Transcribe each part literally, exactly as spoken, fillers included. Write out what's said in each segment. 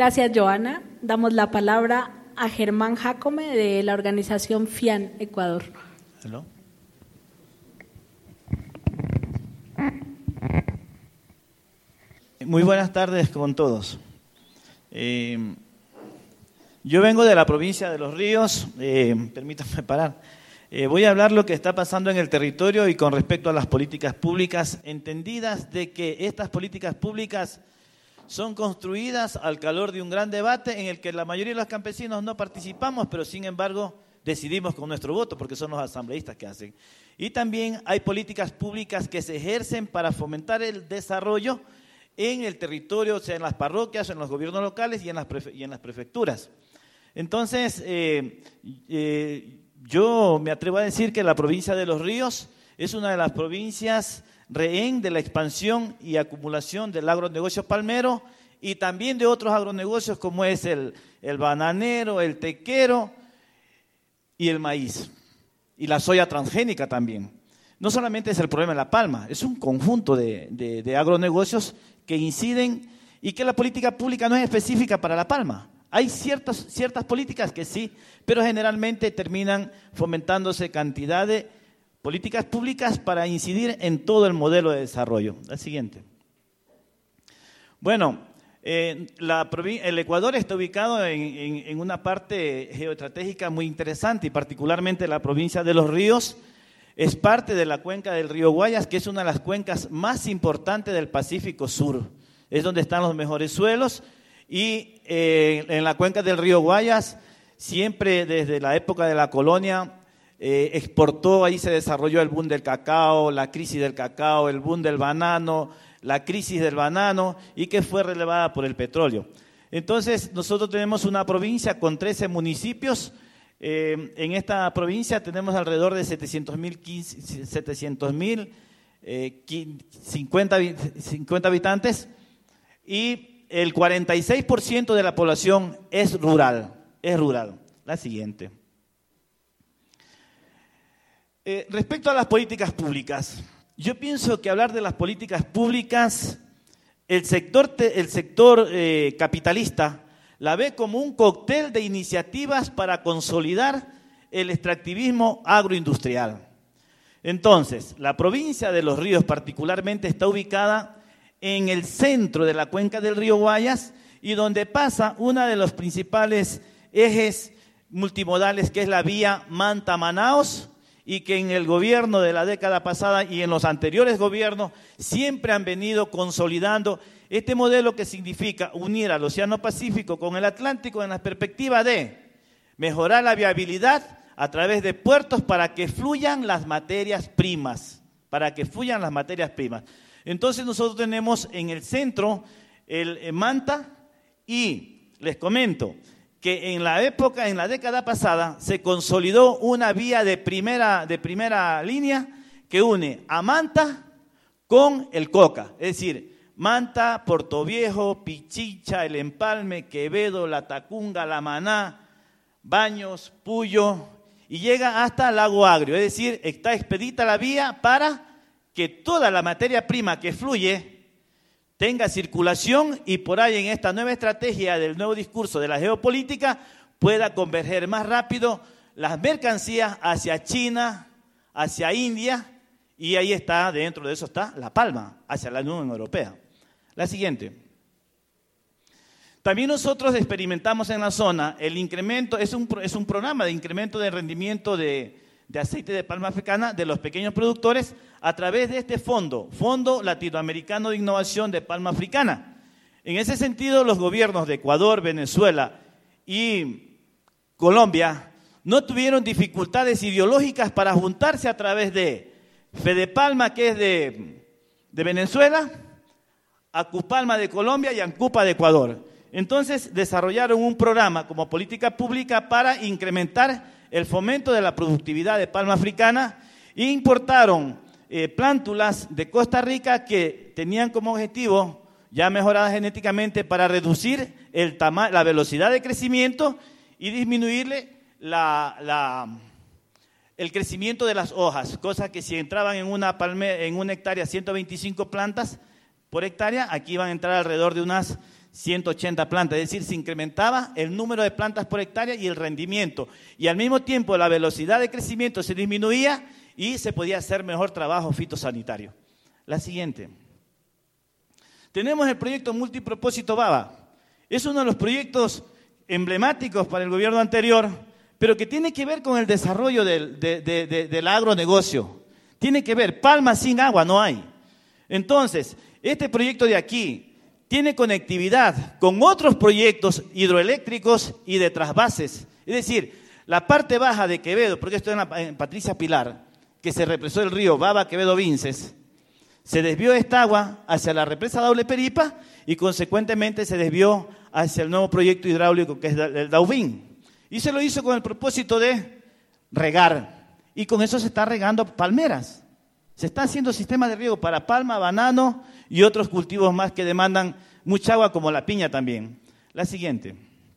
Gracias, Joana. Damos la palabra a Germán Jacome de la organización FIAN Ecuador. Hello. Muy buenas tardes con todos. Eh, yo vengo de la provincia de Los Ríos, eh, permítanme parar. Eh, voy a hablar lo que está pasando en el territorio y con respecto a las políticas públicas, entendidas de que estas políticas públicas son construidas al calor de un gran debate en el que la mayoría de los campesinos no participamos, pero sin embargo decidimos con nuestro voto porque son los asambleístas que hacen. Y también hay políticas públicas que se ejercen para fomentar el desarrollo en el territorio, o sea, en las parroquias, en los gobiernos locales y en las, prefe- y en las prefecturas. Entonces, eh, eh, yo me atrevo a decir que la provincia de Los Ríos es una de las provincias rehén de la expansión y acumulación del agronegocio palmero y también de otros agronegocios como es el, el bananero, el tequero y el maíz y la soya transgénica también. No solamente es el problema de la palma, es un conjunto de, de, de agronegocios que inciden y que la política pública no es específica para la palma. Hay ciertas, ciertas políticas que sí, pero generalmente terminan fomentándose cantidad de políticas públicas para incidir en todo el modelo de desarrollo. La siguiente. Bueno, eh, la, el Ecuador está ubicado en, en, en una parte geoestratégica muy interesante y particularmente la provincia de Los Ríos es parte de la cuenca del río Guayas, que es una de las cuencas más importantes del Pacífico Sur. Es donde están los mejores suelos y eh, en la cuenca del río Guayas siempre desde la época de la colonia Eh, exportó, ahí se desarrolló el boom del cacao, la crisis del cacao, el boom del banano, la crisis del banano y que fue relevada por el petróleo. Entonces, nosotros tenemos una provincia con trece municipios. Eh, en esta provincia tenemos alrededor de setecientos mil, eh, cincuenta, cincuenta habitantes y el cuarenta y seis por ciento de la población es rural, es rural. La siguiente. Eh, respecto a las políticas públicas, yo pienso que hablar de las políticas públicas, el sector, te, el sector eh, capitalista la ve como un cóctel de iniciativas para consolidar el extractivismo agroindustrial. Entonces, la provincia de Los Ríos particularmente está ubicada en el centro de la cuenca del río Guayas y donde pasa uno de los principales ejes multimodales que es la vía Manta-Manaos, y que en el gobierno de la década pasada y en los anteriores gobiernos siempre han venido consolidando este modelo que significa unir al Océano Pacífico con el Atlántico en la perspectiva de mejorar la viabilidad a través de puertos para que fluyan las materias primas, para que fluyan las materias primas. Entonces nosotros tenemos en el centro el Manta y les comento que en la época, en la década pasada, se consolidó una vía de primera, de primera línea que une a Manta con el Coca. Es decir, Manta, Portoviejo, Pichincha, El Empalme, Quevedo, La Tacunga, La Maná, Baños, Puyo, y llega hasta Lago Agrio. Es decir, está expedita la vía para que toda la materia prima que fluye tenga circulación y por ahí en esta nueva estrategia del nuevo discurso de la geopolítica pueda converger más rápido las mercancías hacia China, hacia India y ahí está, dentro de eso está La Palma, hacia la Unión Europea. La siguiente. También nosotros experimentamos en la zona el incremento, es un, es un programa de incremento de rendimiento de, de aceite de palma africana de los pequeños productores a través de este fondo, Fondo Latinoamericano de Innovación de Palma Africana. En ese sentido, los gobiernos de Ecuador, Venezuela y Colombia no tuvieron dificultades ideológicas para juntarse a través de Fedepalma, que es de, de Venezuela, Acupalma de Colombia y Ancupa de Ecuador. Entonces, desarrollaron un programa como política pública para incrementar el fomento de la productividad de palma africana e importaron eh, plántulas de Costa Rica que tenían como objetivo, ya mejoradas genéticamente, para reducir el tama- la velocidad de crecimiento y disminuirle la, la, el crecimiento de las hojas, cosa que si entraban en una, palme, en una hectárea ciento veinticinco plantas por hectárea, aquí van a entrar alrededor de unas ciento ochenta plantas, es decir, se incrementaba el número de plantas por hectárea y el rendimiento, y al mismo tiempo la velocidad de crecimiento se disminuía y se podía hacer mejor trabajo fitosanitario. La siguiente. Tenemos el proyecto Multipropósito Baba. Es uno de los proyectos emblemáticos para el gobierno anterior, pero que tiene que ver con el desarrollo del, de, de, de, del agronegocio. Tiene que ver, palma sin agua no hay. Entonces, este proyecto de aquí tiene conectividad con otros proyectos hidroeléctricos y de trasvases. Es decir, la parte baja de Quevedo, porque esto es en, en Patricia Pilar, que se represó el río Baba Quevedo Vinces, se desvió esta agua hacia la represa Daule Peripa y consecuentemente se desvió hacia el nuevo proyecto hidráulico que es el Daubín. Y se lo hizo con el propósito de regar. Y con eso se está regando palmeras. Se está haciendo sistemas de riego para palma, banano y otros cultivos más que demandan mucha agua, como la piña también. La siguiente.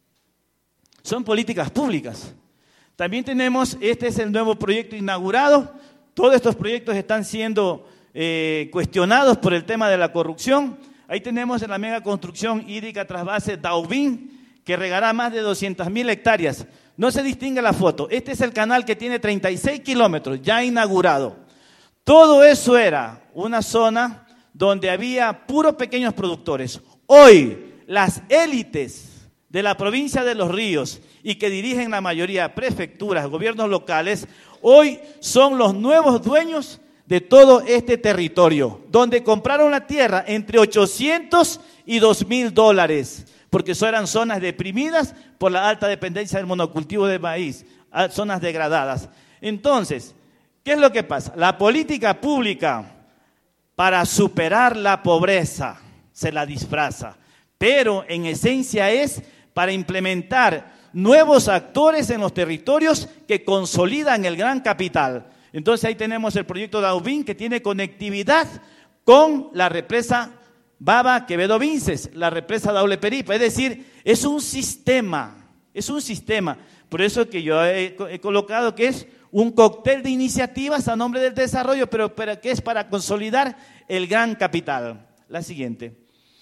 Son políticas públicas. También tenemos, este es el nuevo proyecto inaugurado. Todos estos proyectos están siendo eh, cuestionados por el tema de la corrupción. Ahí tenemos en la mega construcción hídrica trasvase Daubín, que regará más de doscientas mil hectáreas. No se distingue la foto. Este es el canal que tiene treinta y seis kilómetros, ya inaugurado. Todo eso era una zona donde había puros pequeños productores. Hoy, las élites de la provincia de Los Ríos y que dirigen la mayoría prefecturas, gobiernos locales, hoy son los nuevos dueños de todo este territorio, donde compraron la tierra entre ochocientos y dos mil dólares, porque eso eran zonas deprimidas por la alta dependencia del monocultivo de maíz, zonas degradadas. Entonces, ¿qué es lo que pasa? La política pública para superar la pobreza se la disfraza, pero en esencia es para implementar nuevos actores en los territorios que consolidan el gran capital. Entonces ahí tenemos el proyecto Daubín, que tiene conectividad con la represa Baba Quevedo Vinces, la represa Daule Peripa, es decir, es un sistema, es un sistema. Por eso que yo he, he colocado que es un cóctel de iniciativas a nombre del desarrollo, pero, pero que es para consolidar el gran capital. La siguiente.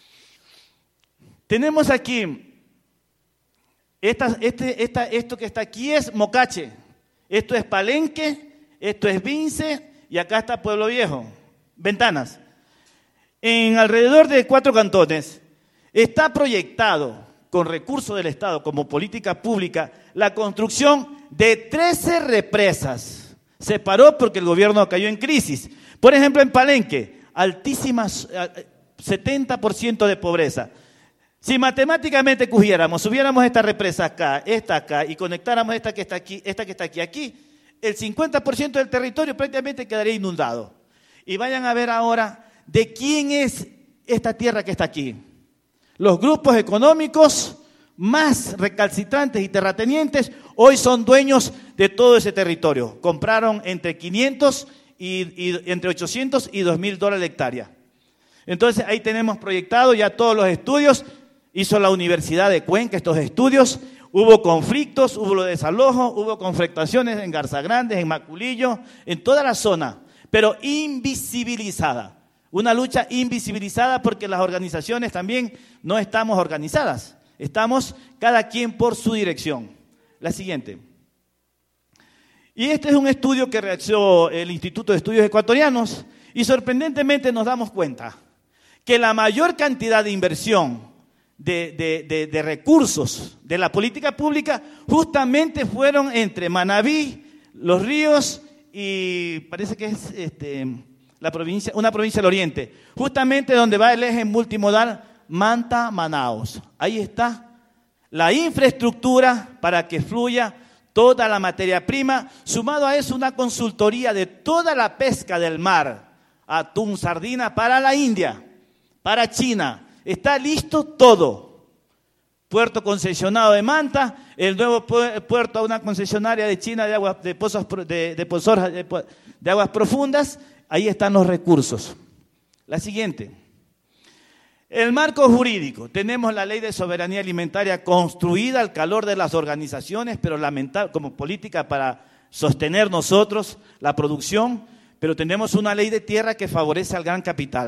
Tenemos aquí, esta, este, esta, esto que está aquí es Mocache, esto es Palenque, esto es Vince y acá está Pueblo Viejo, Ventanas. En alrededor de cuatro cantones está proyectado con recursos del Estado como política pública la construcción de trece represas. Se paró porque el gobierno cayó en crisis. Por ejemplo, en Palenque, altísimas, setenta por ciento de pobreza. Si matemáticamente cogiéramos, subiéramos esta represa acá, esta acá y conectáramos esta que está aquí, esta que está aquí, aquí, el cincuenta por ciento del territorio prácticamente quedaría inundado. Y vayan a ver ahora de quién es esta tierra que está aquí. Los grupos económicos más recalcitrantes y terratenientes hoy son dueños de todo ese territorio. Compraron entre quinientos y, y entre ochocientos y dos mil dólares la hectárea. Entonces ahí tenemos proyectado ya todos los estudios. Hizo la Universidad de Cuenca estos estudios. Hubo conflictos, hubo desalojo, hubo conflictaciones en Garza Grande, en Maculillo, en toda la zona, pero invisibilizada. Una lucha invisibilizada porque las organizaciones también no estamos organizadas. Estamos cada quien por su dirección. La siguiente. Y este es un estudio que realizó el Instituto de Estudios Ecuatorianos y sorprendentemente nos damos cuenta que la mayor cantidad de inversión De, de, de, de recursos de la política pública justamente fueron entre Manabí, Los Ríos y parece que es este, la provincia, una provincia del oriente, justamente donde va el eje multimodal Manta-Manaos. Ahí está la infraestructura para que fluya toda la materia prima, sumado a eso una consultoría de toda la pesca del mar, atún, sardina para la India, para China. Está listo todo. Puerto concesionado de Manta, el nuevo puerto a una concesionaria de China de aguas, de pozos, de, de, pozos, de, de aguas profundas. Ahí están los recursos. La siguiente. El marco jurídico. Tenemos la ley de soberanía alimentaria construida al calor de las organizaciones, pero lamentable como política para sostener nosotros la producción. Pero tenemos una ley de tierra que favorece al gran capital.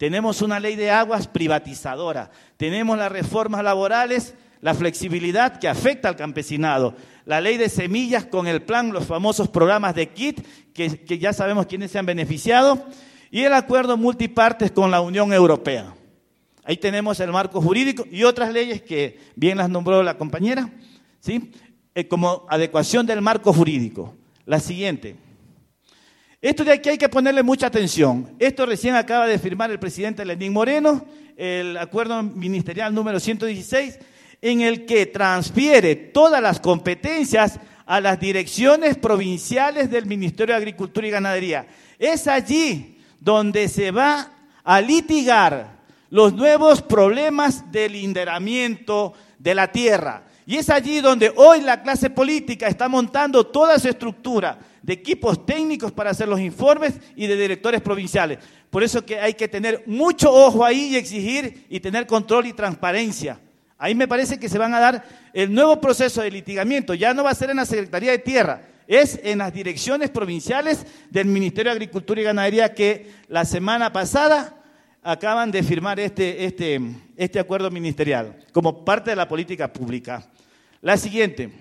tenemos una ley de aguas privatizadora, tenemos las reformas laborales, la flexibilidad que afecta al campesinado, la ley de semillas con el plan, los famosos programas de K I T, que, que ya sabemos quiénes se han beneficiado, y el acuerdo multipartes con la Unión Europea. Ahí tenemos el marco jurídico y otras leyes que bien las nombró la compañera, ¿sí? Eh, como adecuación del marco jurídico. La siguiente. Esto de aquí hay que ponerle mucha atención. Esto recién acaba de firmar el presidente Lenín Moreno, el acuerdo ministerial número ciento dieciséis, en el que transfiere todas las competencias a las direcciones provinciales del Ministerio de Agricultura y Ganadería. Es allí donde se va a litigar los nuevos problemas del linderamiento de la tierra. Y es allí donde hoy la clase política está montando toda su estructura de equipos técnicos para hacer los informes y de directores provinciales. Por eso que hay que tener mucho ojo ahí y exigir y tener control y transparencia. Ahí me parece que se van a dar el nuevo proceso de litigamiento. Ya no va a ser en la Secretaría de Tierra, es en las direcciones provinciales del Ministerio de Agricultura y Ganadería que la semana pasada acaban de firmar este, este, este acuerdo ministerial como parte de la política pública. La siguiente.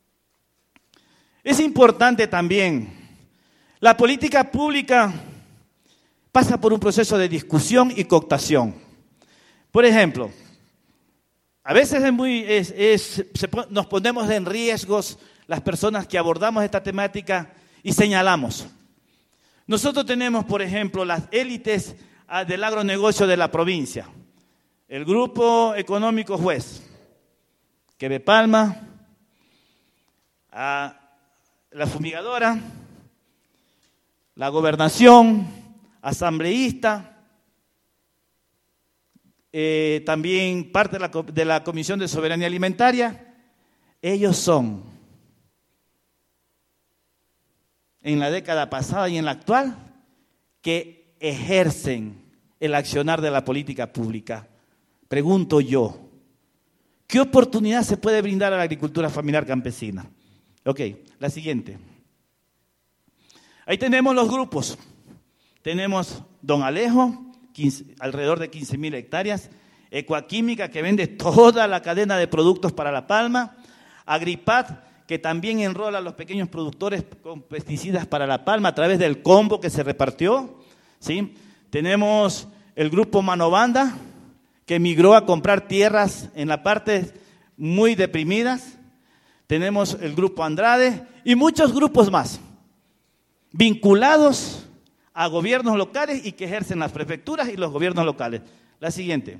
Es importante también, la política pública pasa por un proceso de discusión y cooptación. Por ejemplo, a veces es muy, es, es, se, nos ponemos en riesgos las personas que abordamos esta temática y señalamos. Nosotros tenemos, por ejemplo, las élites del agronegocio de la provincia, el Grupo Económico Juez, Quebepalma, a la fumigadora, la gobernación, asambleísta, eh, también parte de la, de la Comisión de Soberanía Alimentaria. Ellos son, en la década pasada y en la actual, que ejercen el accionar de la política pública. Pregunto yo, ¿qué oportunidad se puede brindar a la agricultura familiar campesina? Ok, la siguiente. Ahí tenemos los grupos. Tenemos Don Alejo, quince, alrededor de quince mil hectáreas, Ecoaquímica, que vende toda la cadena de productos para La Palma, Agripat, que también enrola a los pequeños productores con pesticidas para La Palma a través del combo que se repartió, ¿sí? Tenemos el grupo Manobanda, que migró a comprar tierras en la parte muy deprimidas. Tenemos el grupo Andrade y muchos grupos más, vinculados a gobiernos locales y que ejercen las prefecturas y los gobiernos locales. La siguiente.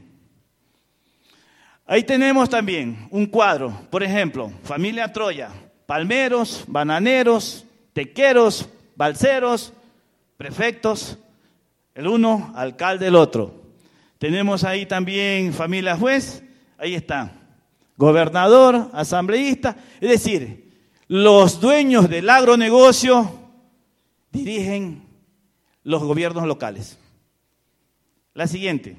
Ahí tenemos también un cuadro, por ejemplo, familia Troya, palmeros, bananeros, tequeros, balseros, prefectos, el uno, alcalde el otro. Tenemos ahí también familia Juez, ahí está, gobernador, asambleísta, es decir, los dueños del agronegocio dirigen los gobiernos locales. La siguiente.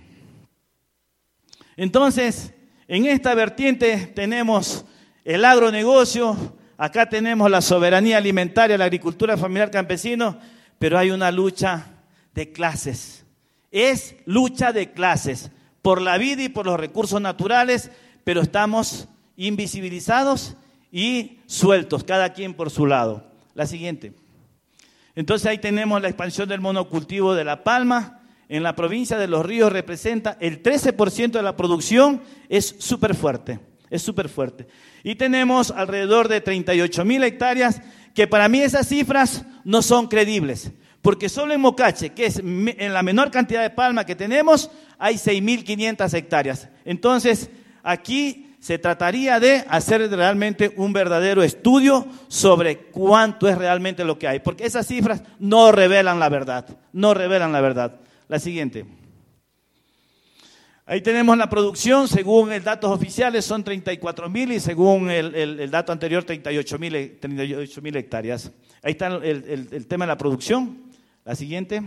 Entonces, en esta vertiente tenemos el agronegocio, acá tenemos la soberanía alimentaria, la agricultura familiar campesino, pero hay una lucha de clases. Es lucha de clases por la vida y por los recursos naturales, pero estamos invisibilizados y sueltos, cada quien por su lado. La siguiente. Entonces ahí tenemos la expansión del monocultivo de La Palma. En la provincia de Los Ríos representa el trece por ciento de la producción, es súper fuerte, es súper fuerte. Y tenemos alrededor de treinta y ocho mil hectáreas, que para mí esas cifras no son creíbles, porque solo en Mocache, que es en la menor cantidad de palma que tenemos, hay seis mil quinientas hectáreas. Entonces, aquí se trataría de hacer realmente un verdadero estudio sobre cuánto es realmente lo que hay, porque esas cifras no revelan la verdad, no revelan la verdad. La siguiente. Ahí tenemos la producción, según los datos oficiales son treinta y cuatro mil y según el, el, el dato anterior treinta y ocho mil hectáreas. Ahí está el, el, el tema de la producción. La siguiente.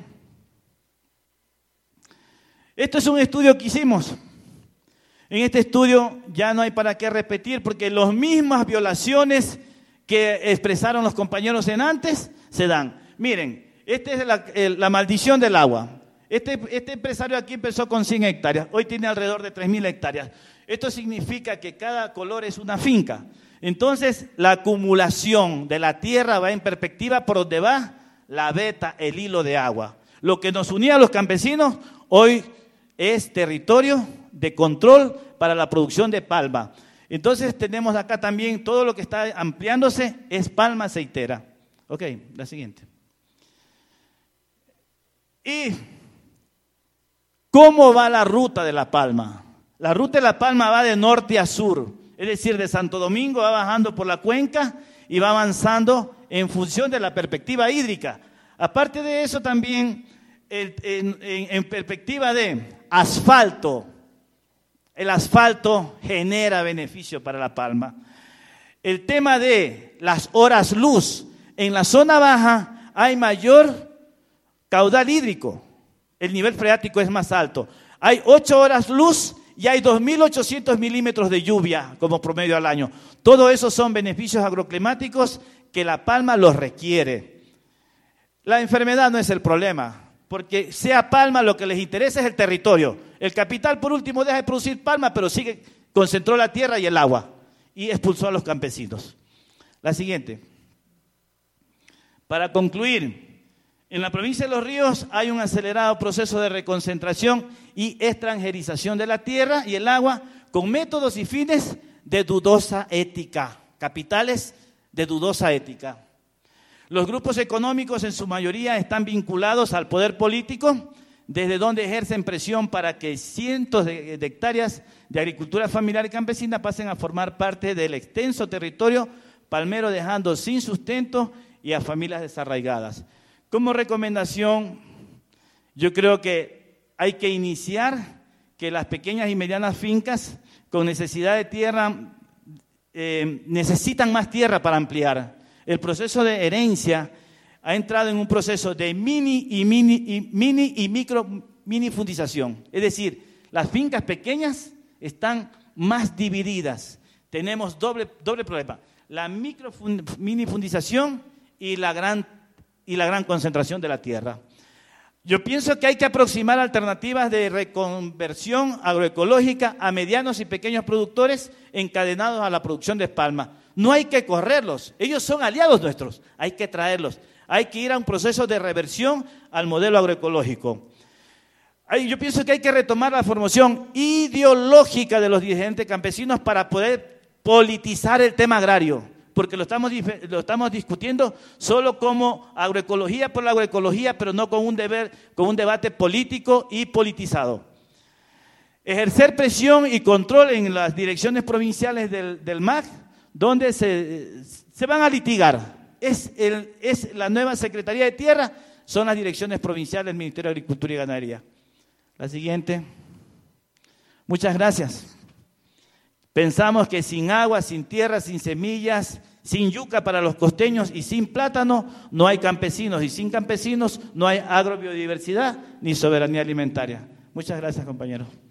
Esto es un estudio que hicimos. En este estudio ya no hay para qué repetir porque las mismas violaciones que expresaron los compañeros en antes se dan. Miren, esta es la, el, la maldición del agua. Este, este empresario aquí empezó con cien hectáreas, hoy tiene alrededor de tres mil hectáreas. Esto significa que cada color es una finca. Entonces, la acumulación de la tierra va en perspectiva por donde va la veta, el hilo de agua. Lo que nos unía a los campesinos hoy es territorio de control para la producción de palma. Entonces, tenemos acá también todo lo que está ampliándose es palma aceitera. Ok, la siguiente. ¿Y cómo va la ruta de la palma? La ruta de la palma va de norte a sur, es decir, de Santo Domingo va bajando por la cuenca y va avanzando en función de la perspectiva hídrica. Aparte de eso también, en, en, en perspectiva de asfalto, el asfalto genera beneficio para la palma. El tema de las horas luz, en la zona baja hay mayor caudal hídrico, el nivel freático es más alto. Hay ocho horas luz y hay dos mil ochocientos milímetros de lluvia como promedio al año. Todo eso son beneficios agroclimáticos que la palma los requiere. La enfermedad no es el problema, porque sea palma lo que les interesa es el territorio. El capital por último deja de producir palma, pero sigue, concentró la tierra y el agua y expulsó a los campesinos. La siguiente. Para concluir, en la provincia de Los Ríos hay un acelerado proceso de reconcentración y extranjerización de la tierra y el agua con métodos y fines de dudosa ética, capitales de dudosa ética. Los grupos económicos en su mayoría están vinculados al poder político, desde donde ejercen presión para que cientos de, de hectáreas de agricultura familiar y campesina pasen a formar parte del extenso territorio palmero, dejando sin sustento y a familias desarraigadas. Como recomendación, yo creo que hay que iniciar que las pequeñas y medianas fincas con necesidad de tierra eh, necesitan más tierra para ampliar. El proceso de herencia ha entrado en un proceso de mini y mini y mini y micro minifundización. Es decir, las fincas pequeñas están más divididas. Tenemos doble, doble problema, la micro minifundización y la gran y la gran concentración de la tierra. Yo pienso que hay que aproximar alternativas de reconversión agroecológica a medianos y pequeños productores encadenados a la producción de palma. No hay que correrlos, ellos son aliados nuestros, hay que traerlos. Hay que ir a un proceso de reversión al modelo agroecológico. Yo pienso que hay que retomar la formación ideológica de los dirigentes campesinos para poder politizar el tema agrario, porque lo estamos, lo estamos discutiendo solo como agroecología por la agroecología, pero no con un, deber, con un debate político y politizado. Ejercer presión y control en las direcciones provinciales del, del M A C, donde se, se van a litigar. Es, el, es la nueva Secretaría de Tierra, son las direcciones provinciales del Ministerio de Agricultura y Ganadería. La siguiente. Muchas gracias. Pensamos que sin agua, sin tierra, sin semillas, sin yuca para los costeños y sin plátano no hay campesinos, y sin campesinos no hay agrobiodiversidad ni soberanía alimentaria. Muchas gracias, compañeros.